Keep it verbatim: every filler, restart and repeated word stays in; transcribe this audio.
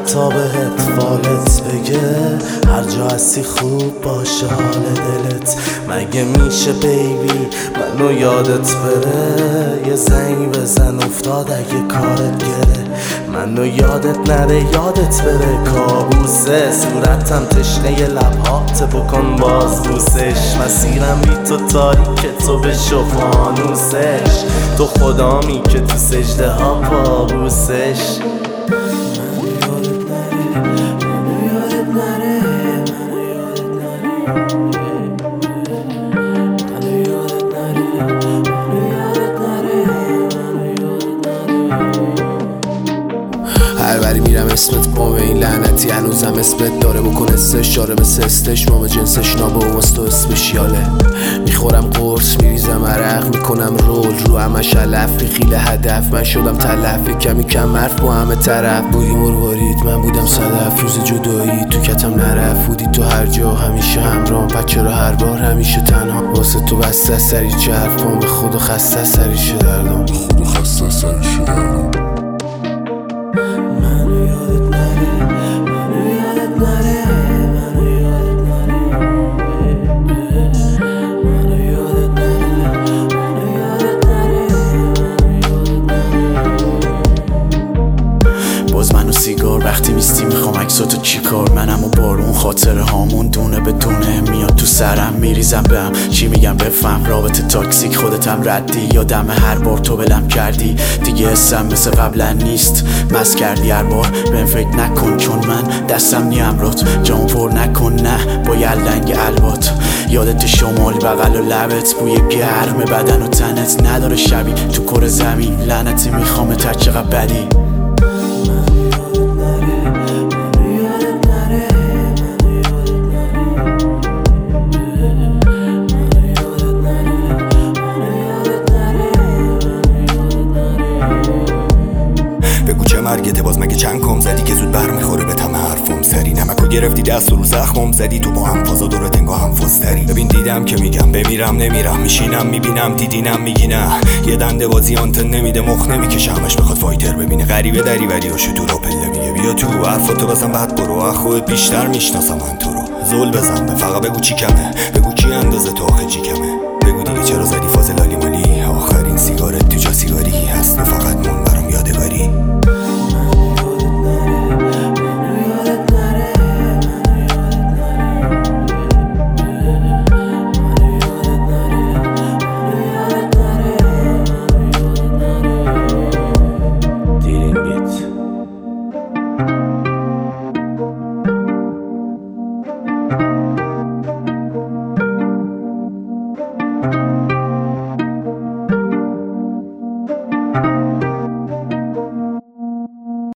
حتی بهت فالت بگه هر جا هستی خوب باشه حال دلت. مگه میشه بیبی منو یادت بره؟ یه زنگ بزن افتاد اگه کارت گره. منو یادت نره یادت بره کابوسه. صورتم تشنه لبهات بکن باز بوسش. مسیرم بی تو تاریکه تو بشو فانوسش. تو خدامی که تو سجده ها پابوسش. هر بری میرم اسمت با این لعنتی هنوزم اسمت داره. بکن استش شاره مثل استش مام جنسش نابا واسه تو اسپشیاله. میخورم قرص میریزم عرق میکنم رول رو همش علف بیخیل هدف. من شدم تلف کمی کم حرف با همه طرف. بودی مروارید من بودم صدف. روز جدایی تو کتم نرفت. بودی تو هر جا همیشه همراه. بچه رو هر بار همیشه تنها واسه تو بسته سری چه حرف کن به خود و خسته سریشه دردم. خود و خسته سریشه دردم. باز من و سیگار وقتی میستی میخوام عکساتو چیکار. منم و بارون خاطره هامون دونه به دونه میاد تو سرم میریزم بهم. چی میگم بفهم رابطه تاکسیک خودتم ردی. یادم هر بار تو بلم کردی دیگه حسم مثل قبلا نیست. مس کردی هر بار بهم فکر نکن چون من دستم نی امرات. جام پر نکن نه با یلنگ البات. یادت شمالی بغل و لبت بوی گرم بدن و تنت نداره شبی تو کره زمین. لعنتی میخوام تا چقدر بدی. بگو چه مرگته باز مگه چند کام زدی که زود بر میخوره به تمه حرفم سری. نمکو گرفتی دست رو زخمم زدی تو با هم فازا دورت انگا هم فازتری. ببین دیدم که میگم بمیرم نمیرم. میشینم میبینم دیدینم میگی نه. یه دنده بازی آنتن نمیده مخ نمیکشه همش بخواد فایتر ببینه. غریبه دری ولی هاشو تو رو پله میگه بیا تو حرفاتو بزن بعد برو. از خودت بیشتر میشناسم من تو رو. زل بزن فقط بگو چی کمه. بگو کی اندازه تو آخه چی کمه.